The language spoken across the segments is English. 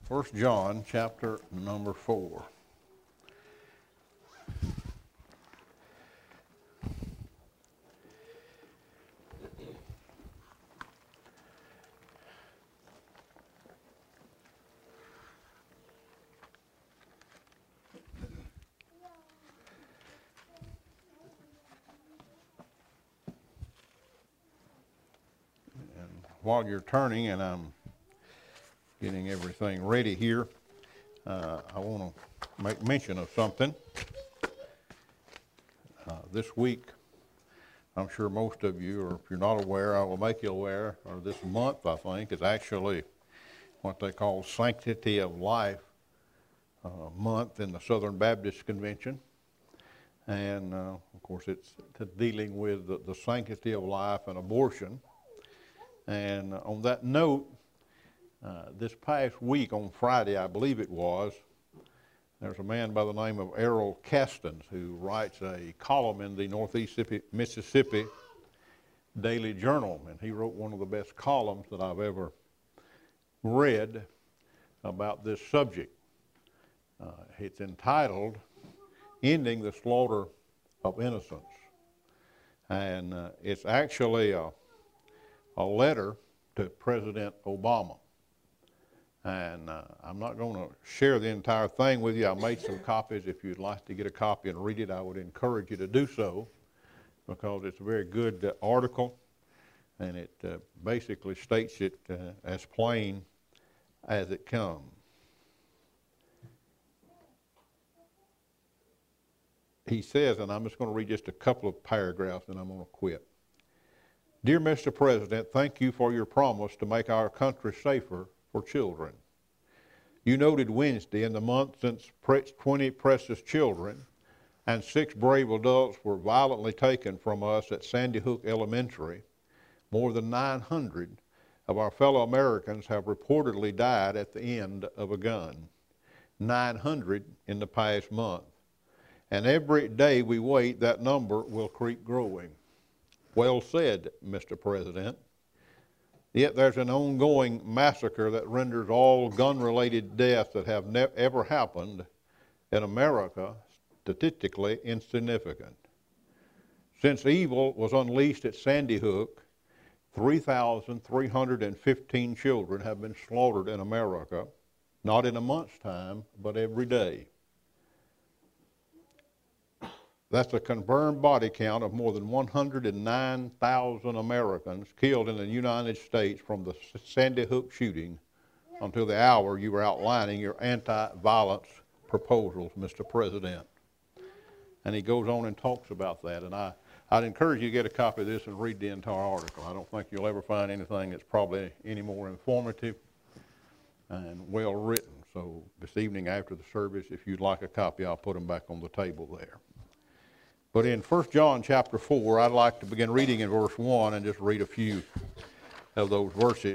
1 John chapter number 4. While you're turning and I'm getting everything ready here, I want to make mention of something. This week, I'm sure most of you, or if you're not aware, I will make you aware, or this month, I think, is actually what they call Sanctity of Life month in the Southern Baptist Convention. And, of course, it's dealing with the sanctity of life and abortion. And on that note, this past week on Friday, I believe it was, there's a man by the name of Errol Castens who writes a column in the Northeast Mississippi Daily Journal, and he wrote one of the best columns that I've ever read about this subject. It's entitled, Ending the Slaughter of Innocents. And it's actually a letter to President Obama. And I'm not going to share the entire thing with you. I made some copies. If you'd like to get a copy and read it, I would encourage you to do so, because it's a very good article, and it basically states it as plain as it comes. He says, and I'm just going to read just a couple of paragraphs and I'm going to quit. Dear Mr. President, thank you for your promise to make our country safer for children. You noted Wednesday in the month since 20 precious children and 6 brave adults were violently taken from us at Sandy Hook Elementary, more than 900 of our fellow Americans have reportedly died at the end of a gun. 900 in the past month. And every day we wait, that number will keep growing. Well said, Mr. President. Yet there's an ongoing massacre that renders all gun-related deaths that have ever happened in America statistically insignificant. Since evil was unleashed at Sandy Hook, 3,315 children have been slaughtered in America, not in a month's time, but every day. That's a confirmed body count of more than 109,000 Americans killed in the United States from the Sandy Hook shooting until the hour you were outlining your anti-violence proposals, Mr. President. And he goes on and talks about that. And I'd encourage you to get a copy of this and read the entire article. I don't think you'll ever find anything that's probably any more informative and well written. So this evening after the service, if you'd like a copy, I'll put them back on the table there. But in 1 John chapter 4, I'd like to begin reading in verse 1 and just read a few of those verses.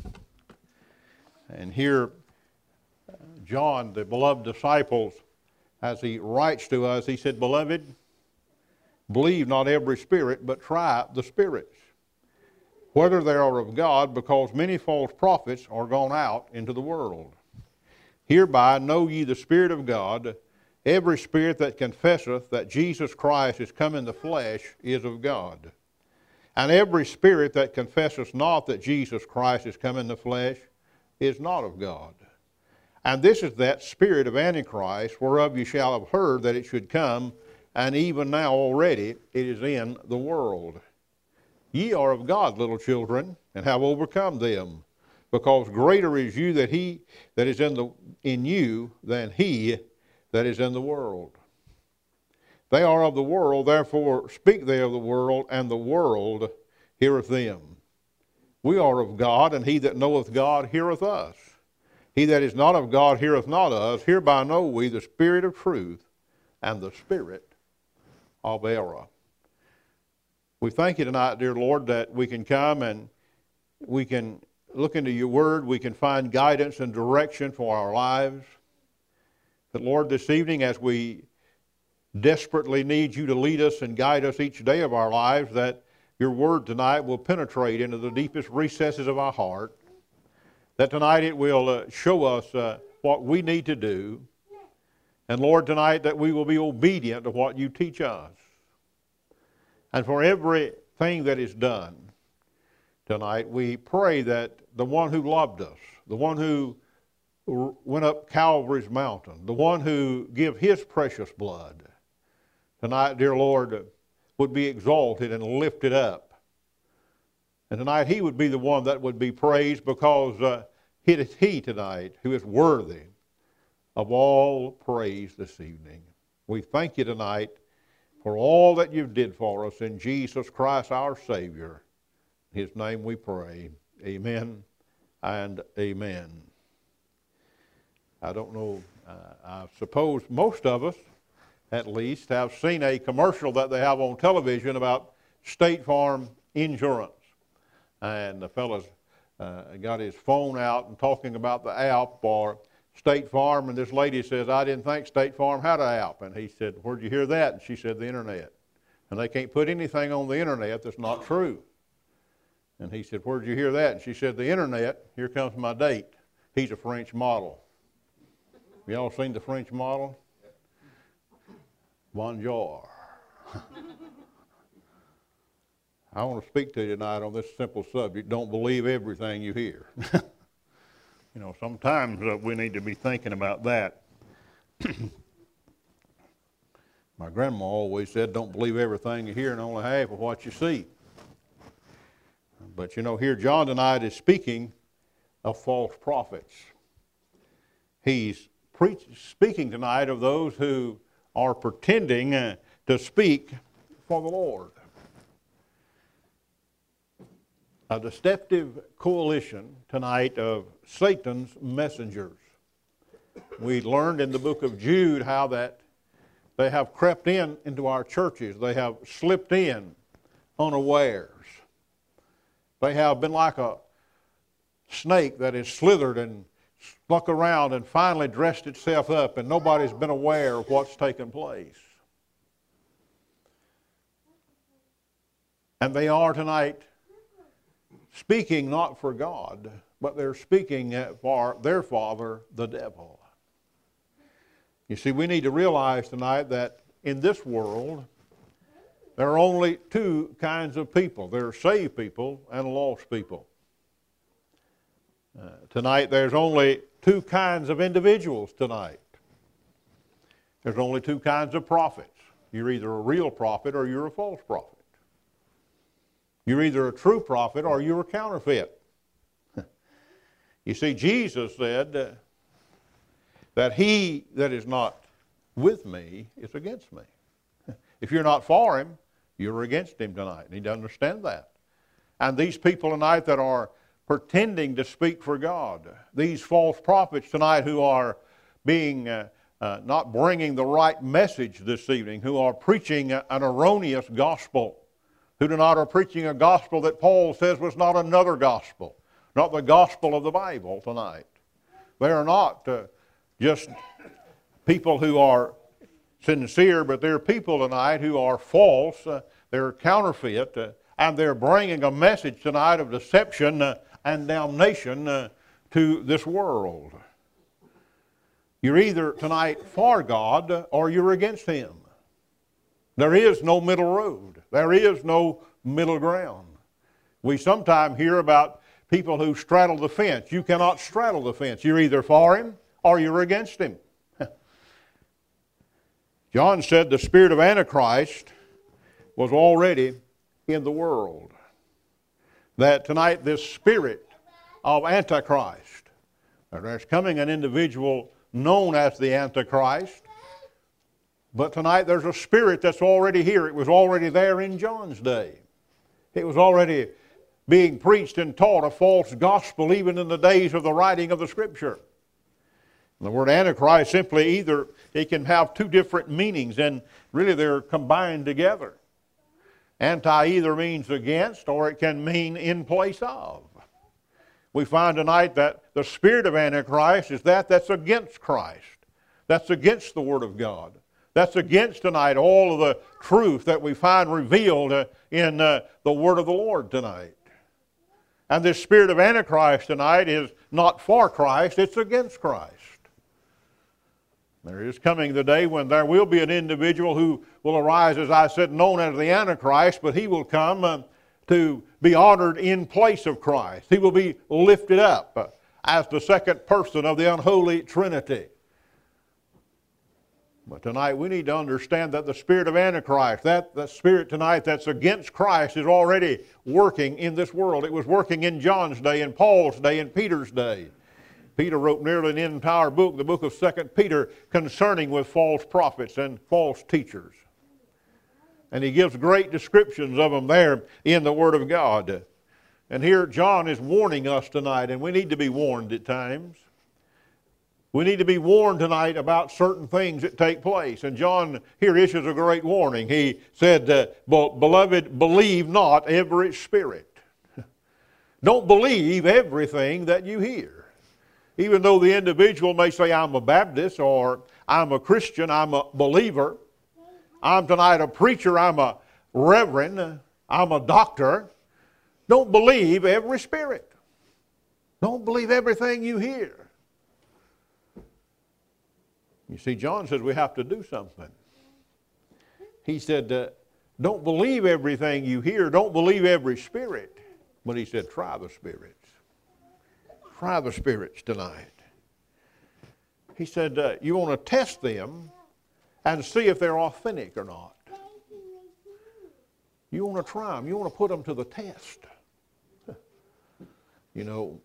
And here, John, the beloved disciples, as he writes to us, he said, Beloved, believe not every spirit, but try the spirits, whether they are of God, because many false prophets are gone out into the world. Hereby know ye the Spirit of God. Every spirit that confesseth that Jesus Christ is come in the flesh is of God. And every spirit that confesseth not that Jesus Christ is come in the flesh is not of God. And this is that spirit of Antichrist, whereof you shall have heard that it should come, and even now already it is in the world. Ye are of God, little children, and have overcome them, because greater is you that he that is in you than he that is in the world. They are of the world, therefore speak they of the world, and the world heareth them. We are of God, and he that knoweth God heareth us. He that is not of God heareth not us. Hereby know we the spirit of truth and the spirit of error. We thank you tonight, dear Lord, that we can come and we can look into your word. We can find guidance and direction for our lives. But Lord, this evening, as we desperately need you to lead us and guide us each day of our lives, that your word tonight will penetrate into the deepest recesses of our heart, that tonight it will show us what we need to do. And Lord, tonight that we will be obedient to what you teach us. And for everything that is done tonight, we pray that the one who loved us, the one who went up Calvary's mountain, the one who gave his precious blood, tonight, dear Lord, would be exalted and lifted up. And tonight he would be the one that would be praised, because it is he tonight who is worthy of all praise this evening. We thank you tonight for all that you did for us in Jesus Christ our Savior. In his name we pray. Amen and amen. I don't know, I suppose most of us at least have seen a commercial that they have on television about State Farm insurance. And the fella's got his phone out and talking about the app or State Farm, and this lady says, I didn't think State Farm had an app. And he said, where'd you hear that? And she said, the internet. And they can't put anything on the internet that's not true. And he said, where'd you hear that? And she said, the internet. Here comes my date. He's a French model. Y'all seen the French model? Bonjour. I want to speak to you tonight on this simple subject. Don't believe everything you hear. You know, sometimes we need to be thinking about that. My grandma always said, don't believe everything you hear and only half of what you see. But you know, here John tonight is speaking of false prophets. He's speaking tonight of those who are pretending to speak for the Lord. A deceptive coalition tonight of Satan's messengers. We learned in the book of Jude how that they have crept into our churches. They have slipped in unawares. They have been like a snake that has slithered and stuck around and finally dressed itself up, and nobody's been aware of what's taken place. And they are tonight speaking not for God, but they're speaking for their father, the devil. You see, we need to realize tonight that in this world, there are only two kinds of people. There are saved people and lost people. Tonight, there's only two kinds of individuals tonight. There's only two kinds of prophets. You're either a real prophet or you're a false prophet. You're either a true prophet or you're a counterfeit. You see, Jesus said that he that is not with me is against me. If you're not for him, you're against him tonight. And he doesn't understand that. And these people tonight that are pretending to speak for God, these false prophets tonight who are being not bringing the right message this evening, who are preaching an erroneous gospel, who tonight are preaching a gospel that Paul says was not another gospel, not the gospel of the Bible tonight. They are not just people who are sincere, but they're people tonight who are false, they're counterfeit, and they're bringing a message tonight of deception and damnation to this world. You're either tonight for God or you're against him. There is no middle road. There is no middle ground. We sometimes hear about people who straddle the fence. You cannot straddle the fence. You're either for him or you're against him. John said the spirit of Antichrist was already in the world. That tonight this spirit of Antichrist, there's coming an individual known as the Antichrist, but tonight there's a spirit that's already here. It was already there in John's day. It was already being preached and taught a false gospel even in the days of the writing of the Scripture. The word Antichrist simply either, it can have two different meanings, and really they're combined together. Anti either means against, or it can mean in place of. We find tonight that the spirit of Antichrist is that's against Christ. That's against the Word of God. That's against tonight all of the truth that we find revealed in the Word of the Lord tonight. And this spirit of Antichrist tonight is not for Christ, it's against Christ. There is coming the day when there will be an individual who will arise, as I said, known as the Antichrist, but he will come to be honored in place of Christ. He will be lifted up as the second person of the unholy Trinity. But tonight we need to understand that the spirit of Antichrist, that spirit tonight that's against Christ, is already working in this world. It was working in John's day, in Paul's day, in Peter's day. Peter wrote nearly an entire book, the book of 2 Peter, concerning with false prophets and false teachers. And he gives great descriptions of them there in the Word of God. And here John is warning us tonight, and we need to be warned at times. We need to be warned tonight about certain things that take place. And John here issues a great warning. He said, "Beloved, believe not every spirit." Don't believe everything that you hear. Even though the individual may say, "I'm a Baptist," or "I'm a Christian, I'm a believer, I'm tonight a preacher, I'm a reverend, I'm a doctor," don't believe every spirit. Don't believe everything you hear. You see, John says we have to do something. He said, don't believe everything you hear. Don't believe every spirit. But he said, try the spirits. Try the spirits tonight. He said, you want to test them and see if they're authentic or not. You want to try them. You want to put them to the test. You know,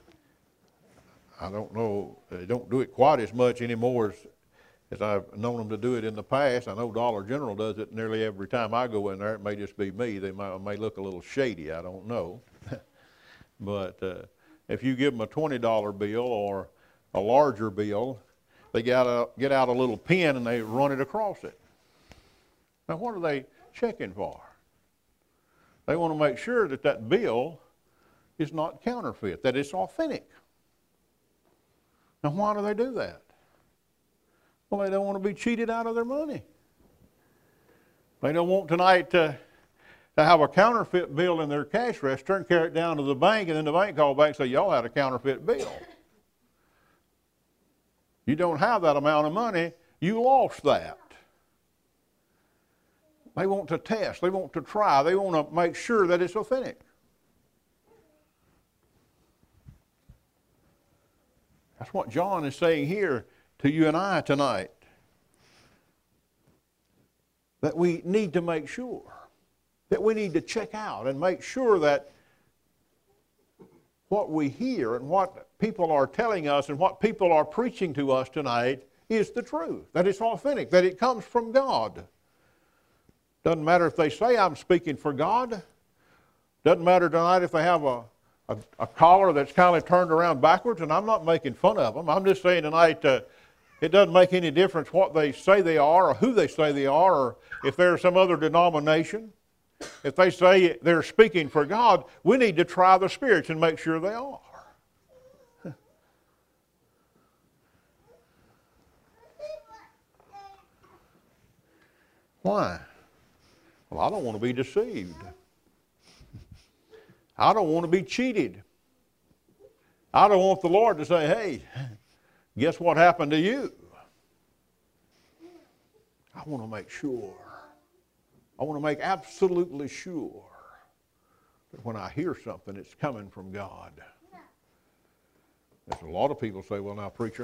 I don't know, they don't do it quite as much anymore as I've known them to do it in the past. I know Dollar General does it nearly every time I go in there. It may just be me. They may look a little shady. I don't know. But if you give them a $20 bill or a larger bill, they get out a little pen and they run it across it. Now, what are they checking for? They want to make sure that that bill is not counterfeit, that it's authentic. Now, why do they do that? Well, they don't want to be cheated out of their money. They don't want tonight to have a counterfeit bill in their cash register and carry it down to the bank, and then the bank call back and say, y'all had a counterfeit bill. You don't have that amount of money. You lost that. They want to test. They want to try. They want to make sure that it's authentic. That's what John is saying here to you and I tonight. That we need to make sure. That we need to check out and make sure that what we hear and what people are telling us and what people are preaching to us tonight is the truth. That it's authentic. That it comes from God. Doesn't matter if they say I'm speaking for God. Doesn't matter tonight if they have a collar that's kind of turned around backwards, and I'm not making fun of them. I'm just saying tonight it doesn't make any difference what they say they are or who they say they are, or if they're some other denomination. If they say they're speaking for God, we need to try the spirits and make sure they are. Why? Well, I don't want to be deceived. I don't want to be cheated. I don't want the Lord to say, hey, guess what happened to you? I want to make sure. I want to make absolutely sure that when I hear something, it's coming from God. There's a lot of people say, well, now, preacher,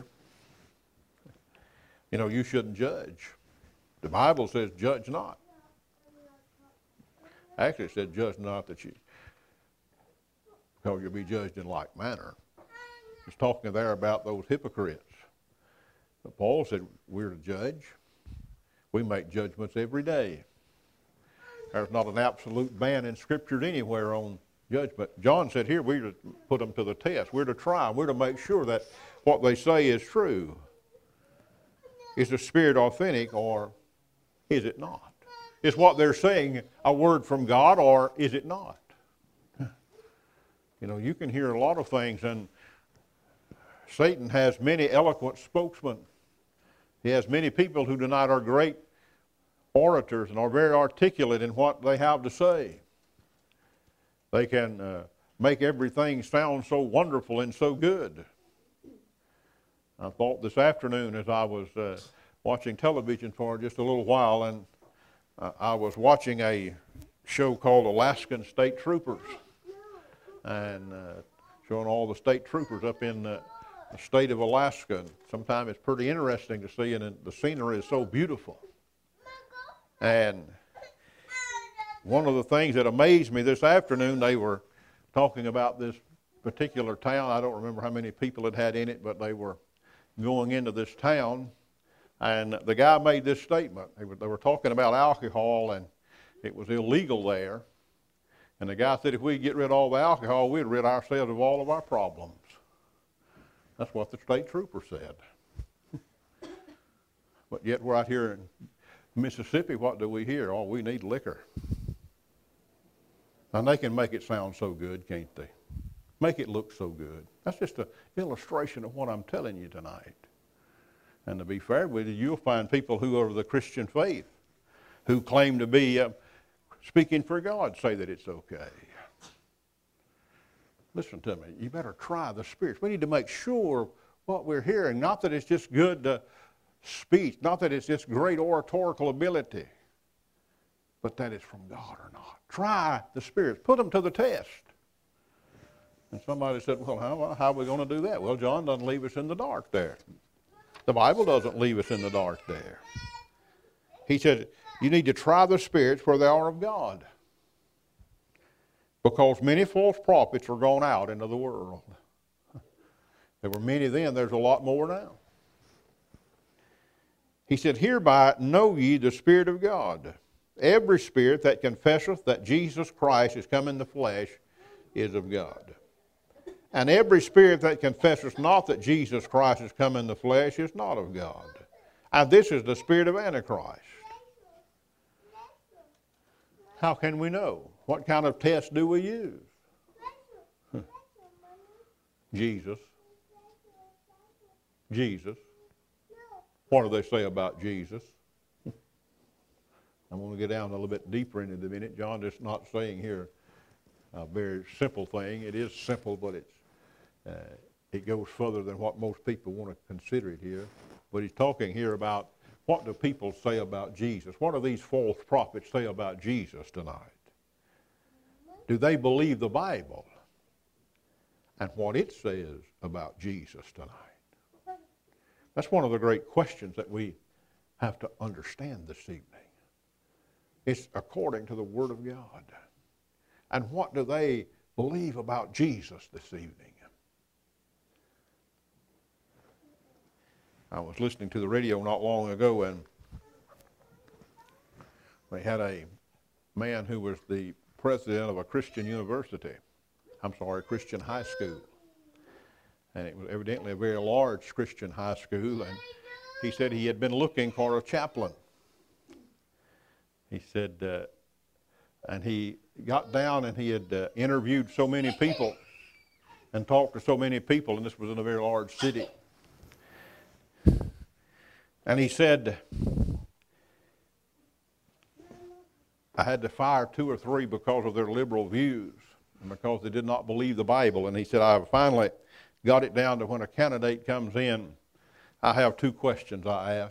you know, you shouldn't judge. The Bible says, judge not. Actually, it said, judge not that you, because you'll be judged in like manner. It's talking there about those hypocrites. But Paul said we're to judge. We make judgments every day. There's not an absolute ban in Scripture anywhere on judgment. John said here we're to put them to the test. We're to try. We're to make sure that what they say is true. Is the Spirit authentic or is it not? Is what they're saying a word from God or is it not? You know, you can hear a lot of things, and Satan has many eloquent spokesmen. He has many people who tonight are great orators and are very articulate in what they have to say. They can make everything sound so wonderful and so good. I thought this afternoon as I was watching television for just a little while, and I was watching a show called Alaskan State Troopers, and showing all the state troopers up in the state of Alaska. Sometimes it's pretty interesting to see, and the scenery is so beautiful. And one of the things that amazed me this afternoon, they were talking about this particular town. I don't remember how many people it had in it, but they were going into this town, and the guy made this statement. They were talking about alcohol, and it was illegal there. And the guy said, if we get rid of all the alcohol, we'd rid ourselves of all of our problems. That's what the state trooper said. But yet right here in Mississippi, what do we hear? Oh, we need liquor. And they can make it sound so good, can't they? Make it look so good. That's just an illustration of what I'm telling you tonight. And to be fair with you, you'll find people who are of the Christian faith, who claim to be speaking for God, say that it's okay. Listen to me. You better try the spirits. We need to make sure what we're hearing, not that it's just good speech, not that it's just great oratorical ability, but that it's from God or not. Try the spirits. Put them to the test. And somebody said, well, how are we going to do that? Well, John doesn't leave us in the dark there. The Bible doesn't leave us in the dark there. He said, you need to try the spirits where they are of God. Because many false prophets are gone out into the world. There were many then, there's a lot more now. He said, hereby know ye the Spirit of God. Every spirit that confesseth that Jesus Christ is come in the flesh is of God. And every spirit that confesseth not that Jesus Christ is come in the flesh is not of God. And this is the spirit of Antichrist. How can we know? What kind of test do we use? Jesus. Jesus. What do they say about Jesus? I'm going to get down a little bit deeper into the minute. John is not saying here a very simple thing. It is simple, but it goes further than what most people want to consider it here. But he's talking here about what do people say about Jesus? What do these false prophets say about Jesus tonight? Do they believe the Bible and what it says about Jesus tonight? That's one of the great questions that we have to understand this evening. It's according to the Word of God. And what do they believe about Jesus this evening? I was listening to the radio not long ago, and they had a man who was the president of a Christian university. Christian high school. And it was evidently a very large Christian high school, and he said he had been looking for a chaplain. He said, and he got down and he had interviewed so many people and talked to so many people, and this was in a very large city. And he said, I had to fire 2 or 3 because of their liberal views and because they did not believe the Bible. And he said, I finally got it down to when a candidate comes in, I have 2 questions I ask.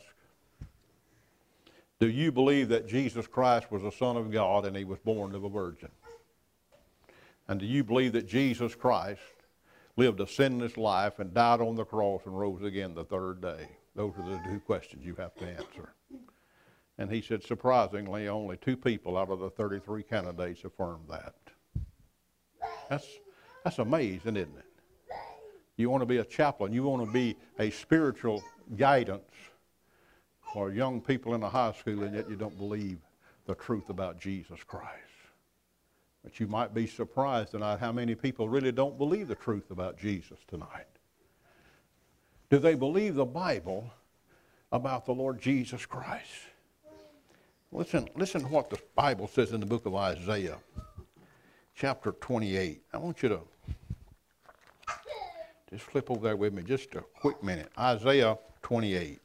Do you believe that Jesus Christ was the Son of God and he was born of a virgin? And do you believe that Jesus Christ lived a sinless life and died on the cross and rose again the 3rd day? Those are the 2 questions you have to answer. And he said, surprisingly, only 2 people out of the 33 candidates affirmed that. That's amazing, isn't it? You want to be a chaplain. You want to be a spiritual guidance for young people in a high school, and yet you don't believe the truth about Jesus Christ. But you might be surprised tonight how many people really don't believe the truth about Jesus tonight. Do they believe the Bible about the Lord Jesus Christ? Listen to what the Bible says in the book of Isaiah, chapter 28. I want you to just flip over there with me just a quick minute. Isaiah 28.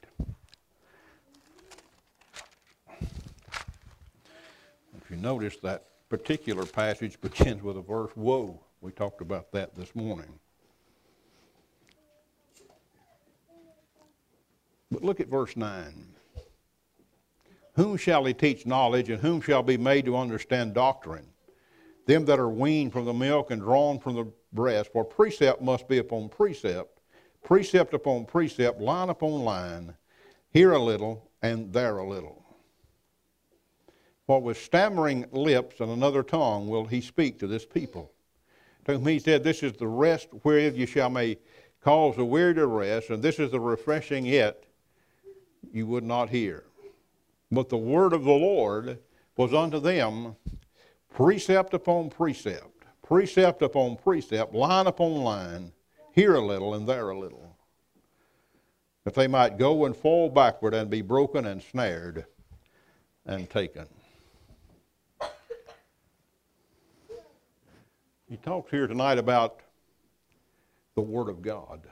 If you notice, that particular passage begins with the verse, woe. We talked about that this morning. But look at verse 9. Whom shall he teach knowledge, and whom shall be made to understand doctrine? Them that are weaned from the milk and drawn from the breast. For precept must be upon precept, precept upon precept, line upon line, here a little and there a little. For with stammering lips and another tongue will he speak to this people. To whom he said, This is the rest wherewith ye shall may cause the weary to rest, and this is the refreshing, yet you would not hear. But the word of the Lord was unto them precept upon precept, precept upon precept, line upon line, here a little and there a little, that they might go and fall backward and be broken and snared and taken. He talks here tonight about the Word of God.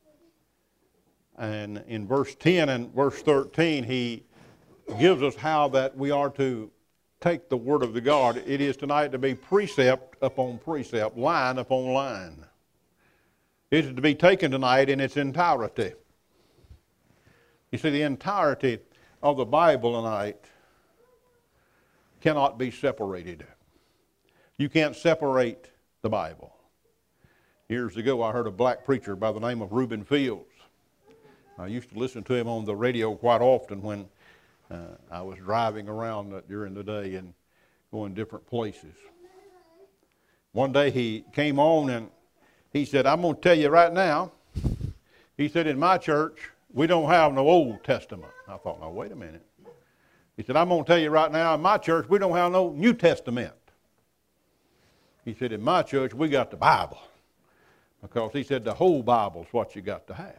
And in verse 10 and verse 13, he gives us how that we are to take the Word of the God. It is tonight to be precept upon precept, line upon line. It is to be taken tonight in its entirety. You see, the entirety of the Bible tonight cannot be separated. You can't separate the Bible. Years ago, I heard a black preacher by the name of Reuben Fields. I used to listen to him on the radio quite often when I was driving around during the day and going different places. One day he came on and he said, I'm going to tell you right now, he said, in my church, we don't have no Old Testament. I thought, now wait a minute. He said, I'm going to tell you right now, in my church, we don't have no New Testament. He said, in my church, we got the Bible. Because he said, the whole Bible's what you got to have.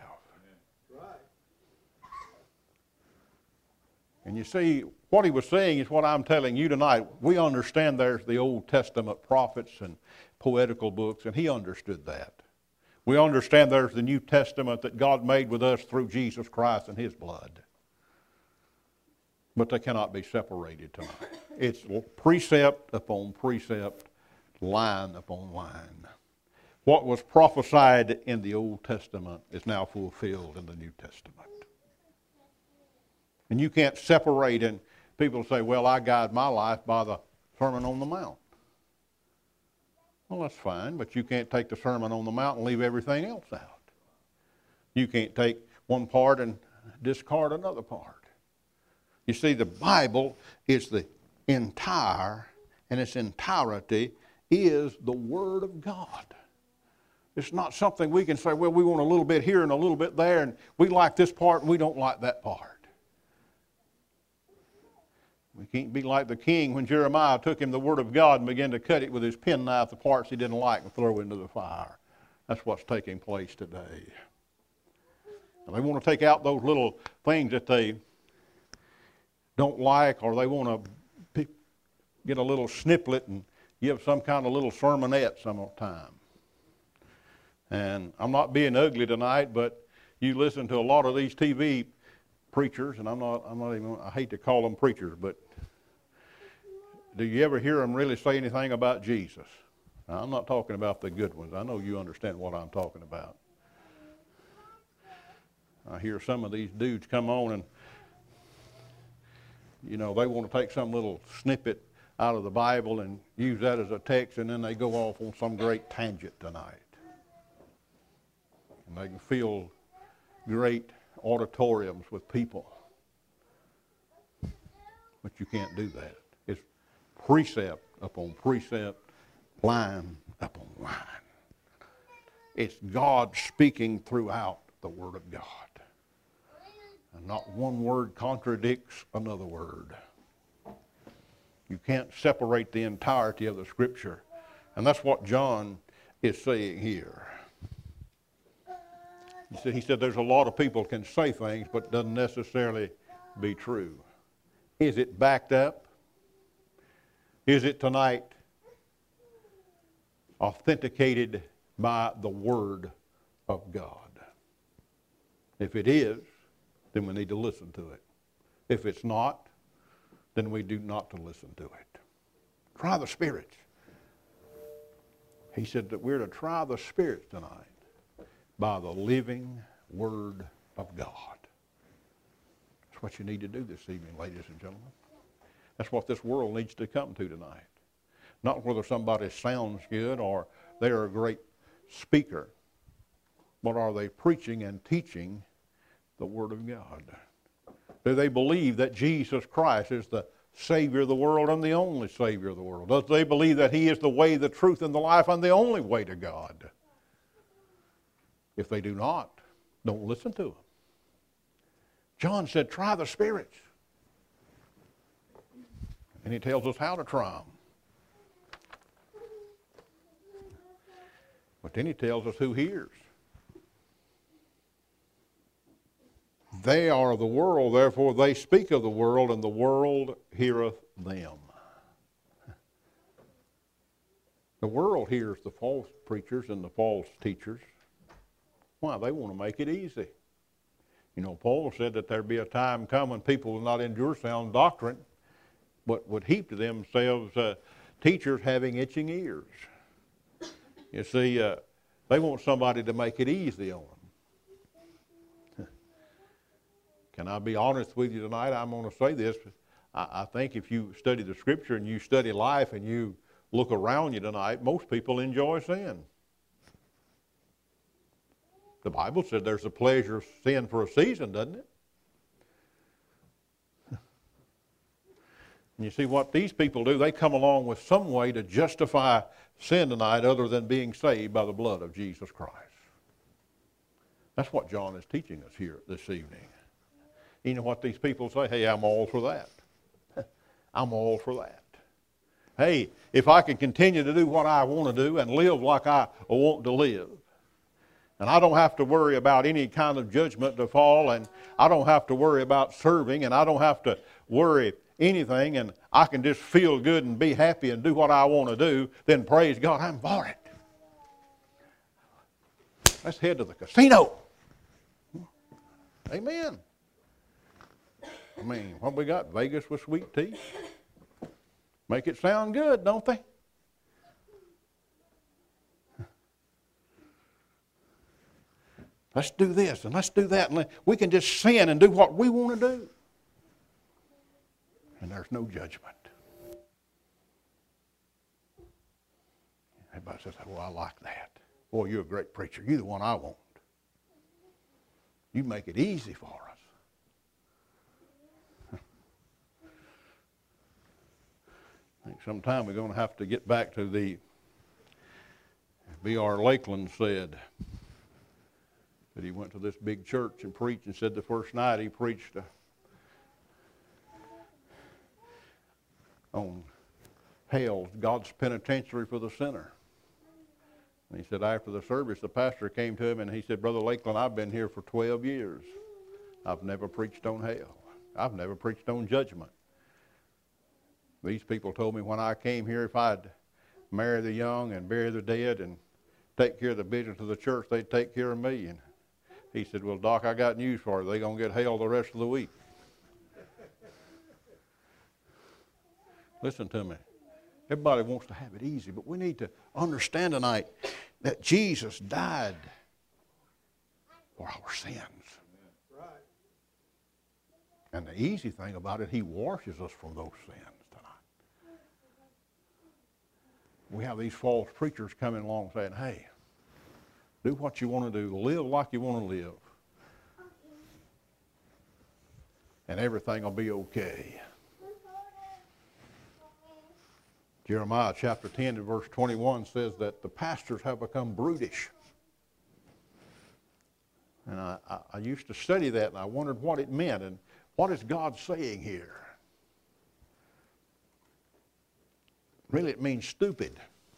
And you see, what he was saying is what I'm telling you tonight. We understand there's the Old Testament prophets and poetical books, and he understood that. We understand there's the New Testament that God made with us through Jesus Christ and his blood. But they cannot be separated tonight. It's precept upon precept, line upon line. What was prophesied in the Old Testament is now fulfilled in the New Testament. And you can't separate, and people say, well, I guide my life by the Sermon on the Mount. Well, that's fine, but you can't take the Sermon on the Mount and leave everything else out. You can't take one part and discard another part. You see, the Bible is the entire, and its entirety is the Word of God. It's not something we can say, well, we want a little bit here and a little bit there, and we like this part and we don't like that part. We can't be like the king when Jeremiah took him the Word of God and began to cut it with his penknife, the parts he didn't like, and throw into the fire. That's what's taking place today. And they want to take out those little things that they don't like, or they want to get a little snippet and give some kind of little sermonette sometime. And I'm not being ugly tonight, but you listen to a lot of these TV preachers, and I hate to call them preachers, but do you ever hear them really say anything about Jesus? Now, I'm not talking about the good ones. I know you understand what I'm talking about. I hear some of these dudes come on and, you know, they want to take some little snippet out of the Bible and use that as a text, and then they go off on some great tangent tonight. And they can fill great auditoriums with people. But you can't do that. It's precept upon precept, line upon line. It's God speaking throughout the Word of God. And not one word contradicts another word. You can't separate the entirety of the Scripture. And that's what John is saying here. He said there's a lot of people can say things, but doesn't necessarily be true. Is it backed up? Is it tonight authenticated by the Word of God? If it is, then we need to listen to it. If it's not, then we do not to listen to it. Try the spirits. He said that we're to try the spirits tonight by the living Word of God. That's what you need to do this evening, ladies and gentlemen. That's what this world needs to come to tonight. Not whether somebody sounds good or they're a great speaker, but are they preaching and teaching the Word of God? Do they believe that Jesus Christ is the Savior of the world and the only Savior of the world? Do they believe that He is the way, the truth, and the life, and the only way to God? If they do not, don't listen to them. John said, try the spirits. And he tells us how to try them. But then he tells us who hears. They are of the world, therefore they speak of the world, and the world heareth them. The world hears the false preachers and the false teachers. Why? They want to make it easy. You know, Paul said that there'd be a time coming people will not endure sound doctrine, but would heap to themselves teachers having itching ears. You see, they want somebody to make it easy on them. Can I be honest with you tonight? I'm going to say this. I think if you study the Scripture and you study life and you look around you tonight, most people enjoy sin. The Bible said there's a pleasure of sin for a season, doesn't it? And you see what these people do, they come along with some way to justify sin tonight other than being saved by the blood of Jesus Christ. That's what John is teaching us here this evening. You know what these people say? Hey, I'm all for that. I'm all for that. Hey, if I can continue to do what I want to do and live like I want to live, and I don't have to worry about any kind of judgment to fall, and I don't have to worry about serving, and I don't have to worry anything, and I can just feel good and be happy and do what I want to do, then praise God, I'm for it. Let's head to the casino. Amen. I mean, what we got? Vegas with sweet tea? Make it sound good, don't they? Let's do this and let's do that. And we can just sin and do what we want to do. And there's no judgment. Everybody says, well, I like that. Boy, you're a great preacher. You're the one I want. You make it easy for us. I think sometime we're going to have to get back to the B.R. Lakeland said that he went to this big church and preached, and said the first night he preached on hell, God's penitentiary for the sinner. And he said after the service, the pastor came to him and he said, Brother Lakeland, I've been here for 12 years. I've never preached on hell. I've never preached on judgment. These people told me when I came here, if I'd marry the young and bury the dead and take care of the business of the church, they'd take care of me. And he said, well, Doc, I got news for you. They're going to get hell the rest of the week. Listen to me. Everybody wants to have it easy, but we need to understand tonight that Jesus died for our sins. Right. And the easy thing about it, He washes us from those sins tonight. We have these false preachers coming along saying, hey, do what you want to do. Live like you want to live. And everything will be okay. Jeremiah chapter 10 and verse 21 says that the pastors have become brutish. And I used to study that, and I wondered what it meant and what is God saying here. Really, it means stupid.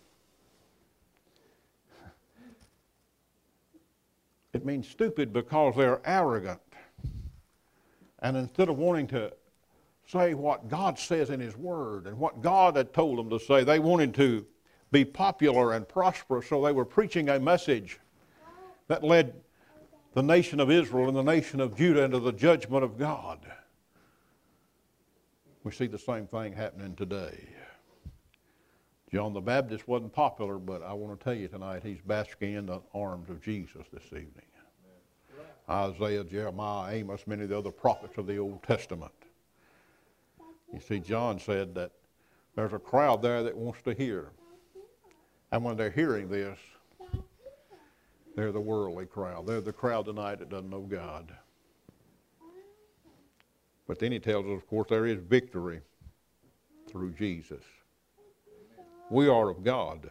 It means stupid because they're arrogant. And instead of wanting to say what God says in His Word and what God had told them to say, they wanted to be popular and prosperous, so they were preaching a message that led the nation of Israel and the nation of Judah into the judgment of God. We see the same thing happening today. John the Baptist wasn't popular, but I want to tell you tonight, he's basking in the arms of Jesus this evening. Isaiah, Jeremiah, Amos, many of the other prophets of the Old Testament. You see, John said that there's a crowd there that wants to hear. And when they're hearing this, they're the worldly crowd. They're the crowd tonight that doesn't know God. But then he tells us, of course, there is victory through Jesus. We are of God.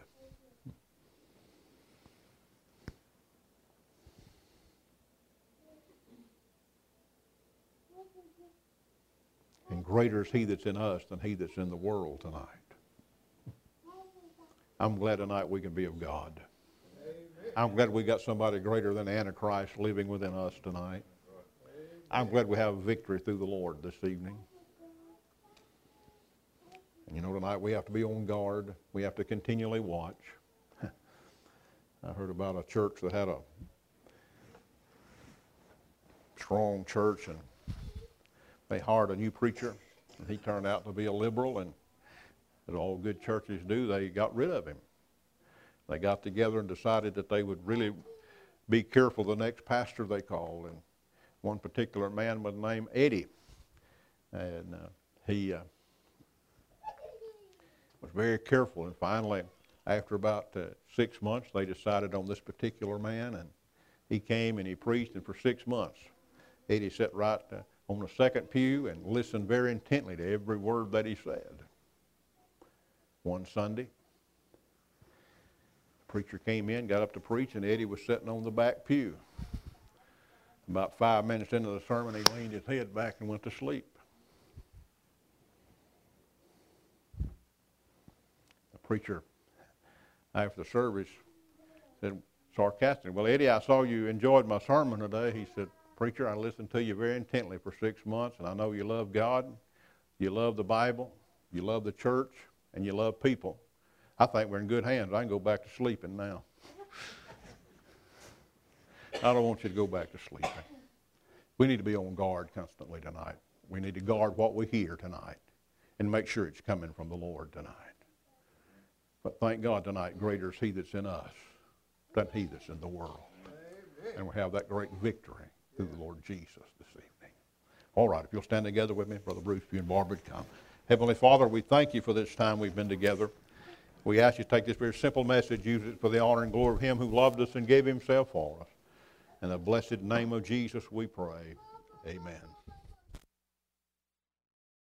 And greater is he that's in us than he that's in the world tonight. I'm glad tonight we can be of God. I'm glad we got somebody greater than Antichrist living within us tonight. I'm glad we have victory through the Lord this evening. And you know, tonight we have to be on guard. We have to continually watch. I heard about a church that had a strong church, and they hired a new preacher, and he turned out to be a liberal, and as all good churches do, they got rid of him. They got together and decided that they would really be careful the next pastor they called. And one particular man was named Eddie, and he was very careful. And finally, after about 6 months, they decided on this particular man, and he came and he preached, and for 6 months, Eddie sat right on the second pew and listened very intently to every word that he said. One Sunday, the preacher came in, got up to preach, and Eddie was sitting on the back pew. About 5 minutes into the sermon, he leaned his head back and went to sleep. The preacher, after the service, said sarcastically, "Well, Eddie, I saw you enjoyed my sermon today." He said, "Preacher, I listened to you very intently for 6 months, and I know you love God, you love the Bible, you love the church, and you love people. I think we're in good hands. I can go back to sleeping now." I don't want you to go back to sleeping. We need to be on guard constantly tonight. We need to guard what we hear tonight and make sure it's coming from the Lord tonight. But thank God tonight, greater is he that's in us than he that's in the world. And we have that great victory through the Lord Jesus this evening. All right, if you'll stand together with me, Brother Bruce, you and Barbara come. Heavenly Father, we thank you for this time we've been together. We ask you to take this very simple message, use it for the honor and glory of him who loved us and gave himself for us. In the blessed name of Jesus we pray. Amen.